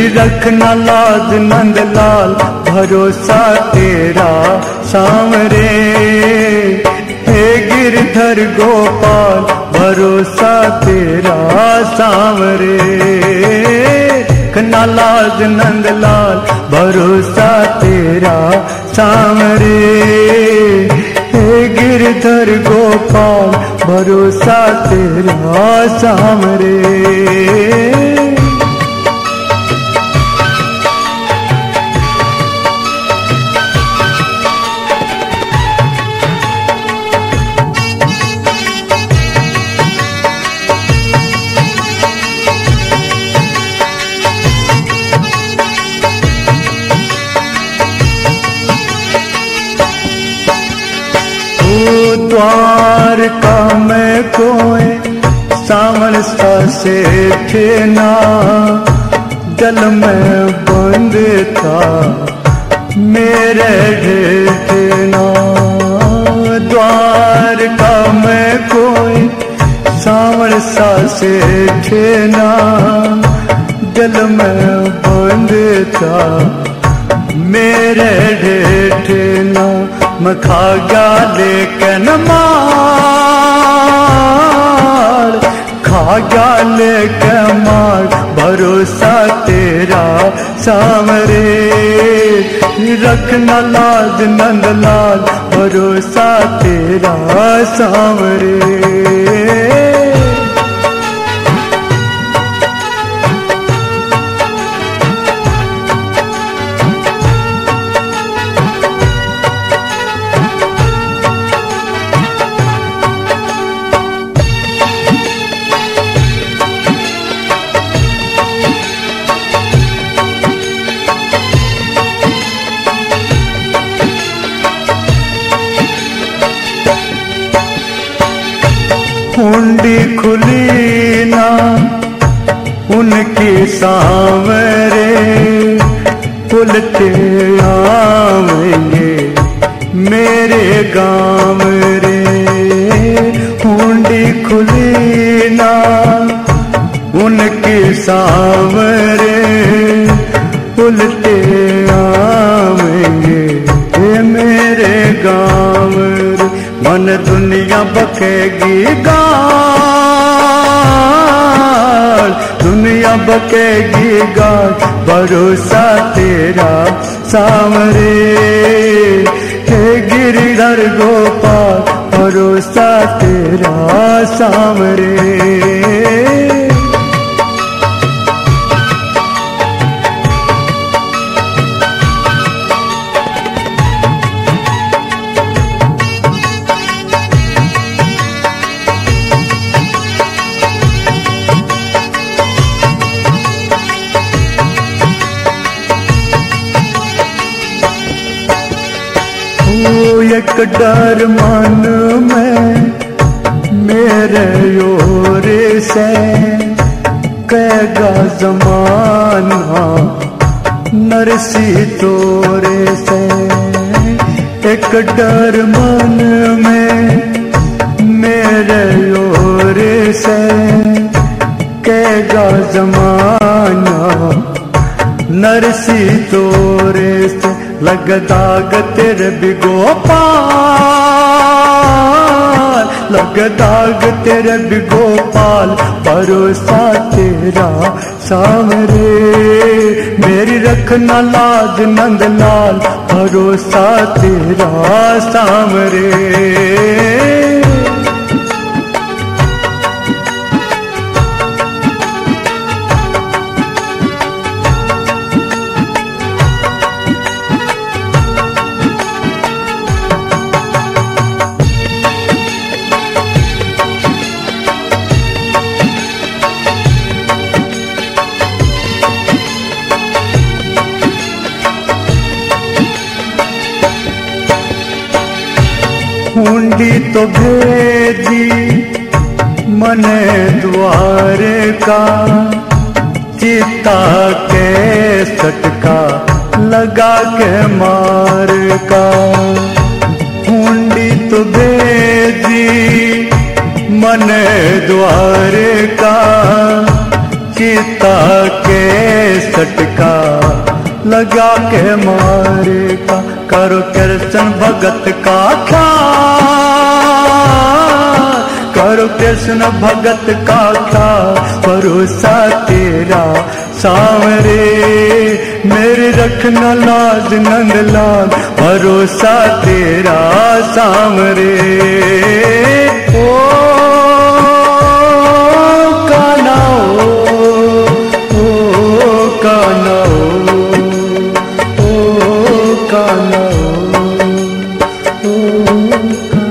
रखना लाज नंदलाल भरोसा तेरा सांवरे। हे गिरधर गोपाल भरोसा तेरा सांवरे। रखना लाज नंदलाल भरोसा तेरा सांवरे। हे गिरधर गोपाल भरोसा तेरा सांवरे। द्वारका में कोई सावन सा सेठ ना, जल में बंद था मेरे ढेठना। द्वारका में कोई सावन सा सेठ ना, जल में बंद था मेरे ढेठना। मैं खा गया लेकिन मार, खा गया लेकिन मार भरोसा तेरा सांवरे। रखना लाज नंदलाल भरोसा तेरा सांवरे। हुंडी खुली ना उनकी सांवरे, पुलते आवेंगे मेरे गाँव रे। हुंडी खुली ना उनकी सांवरे, पुलते आवेंगे मेरे गाँव रे। मन दुनिया बकेगी गाल, दुनिया बकेगी गाल भरोसा तेरा सांवरे। हे गिरधर गोपाल भरोसा तेरा सांवरे। एक डर मन में मेरे ओर से कहेगा जमाना नरसी तोरे से। एक डर मन में मेरे ओर से कहेगा जमाना नरसी तोरे से। लग दाग तेरे भी गोपाल, लग दाग तेरे भी गोपाल भरोसा तेरा सांवरे। मेरी रखना लाज नंदलाल भरोसा तेरा सांवरे। हुंडी तो भेजी मने द्वारे का, चिता के सटका लगा के मार का। हुंडी तो भेजी मने द्वारे का, गीता के सटका लगा के मारे का, करो कृष्ण भगत का ख्याल, करो कृष्ण भगत का ख्याल, भरोसा तेरा सांवरे, मेरी रखना लाज नंदलाल, भरोसा तेरा सांवरे। ओ कान्हा ओ कान्हा ओ कान्हा ओ